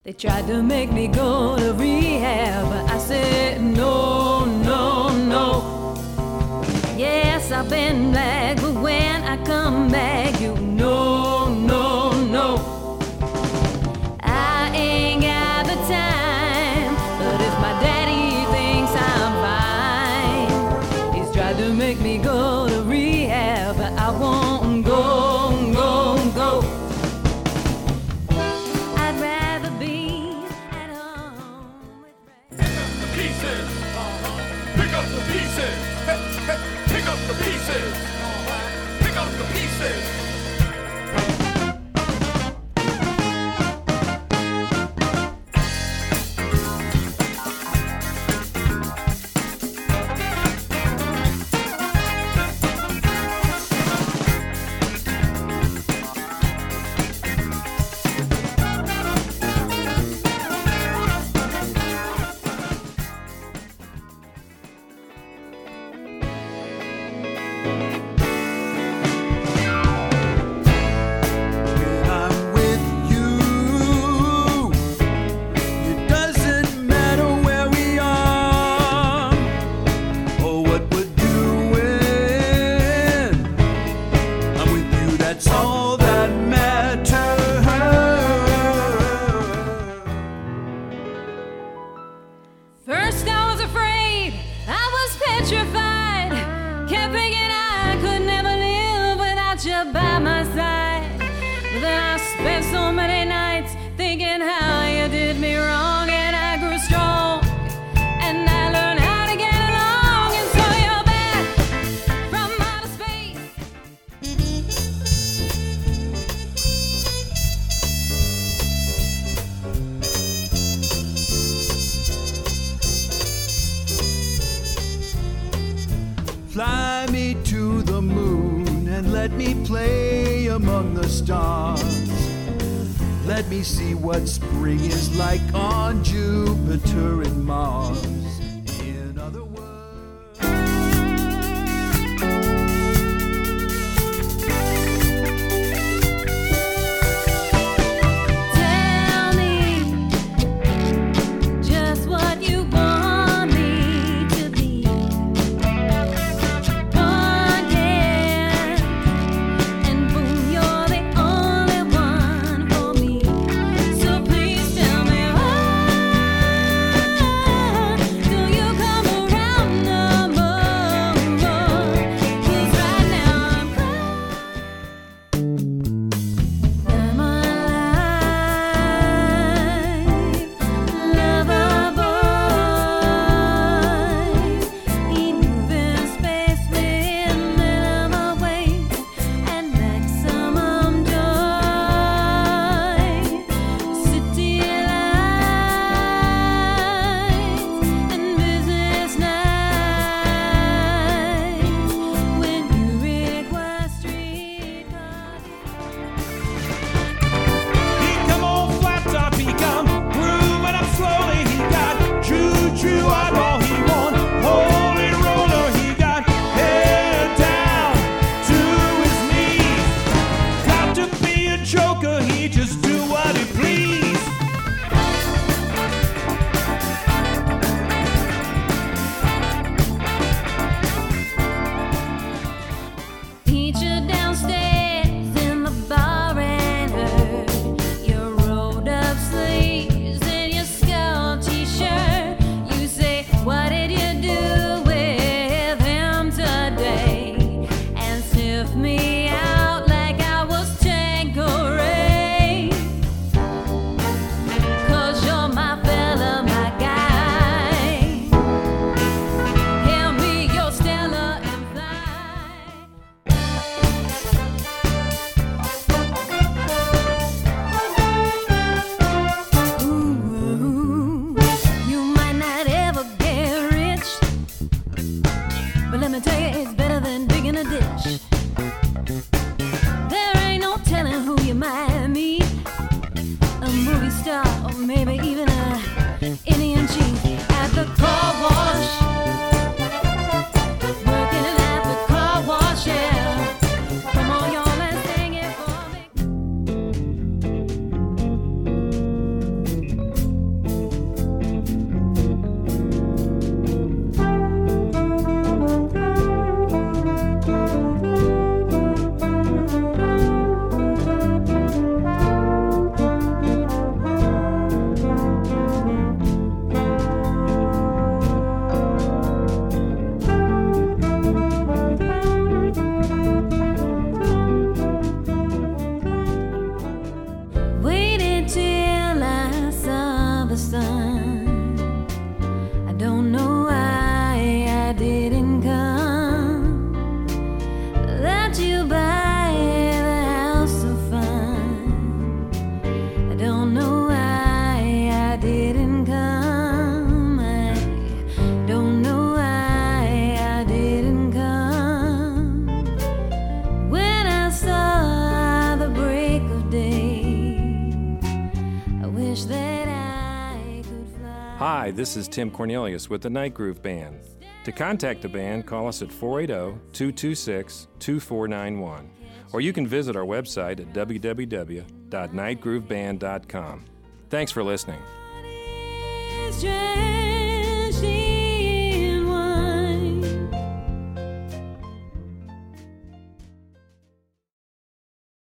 They tried to make me go to rehab, but I said no, no, no. Yes, I've been black, but when I come back, you know, no, no. I ain't got the time, but if my daddy thinks I'm fine, he's tried to make me go to rehab, but I won't go. Fly me to the moon and let me play among the stars. Let me see what spring is like on Jupiter and Mars. In other words, that I could fly. Hi, this is Tim Cornelius with the Night Groove Band. To contact the band, call us at 480-226-2491. Or you can visit our website at www.nightgrooveband.com. Thanks for listening. Strange.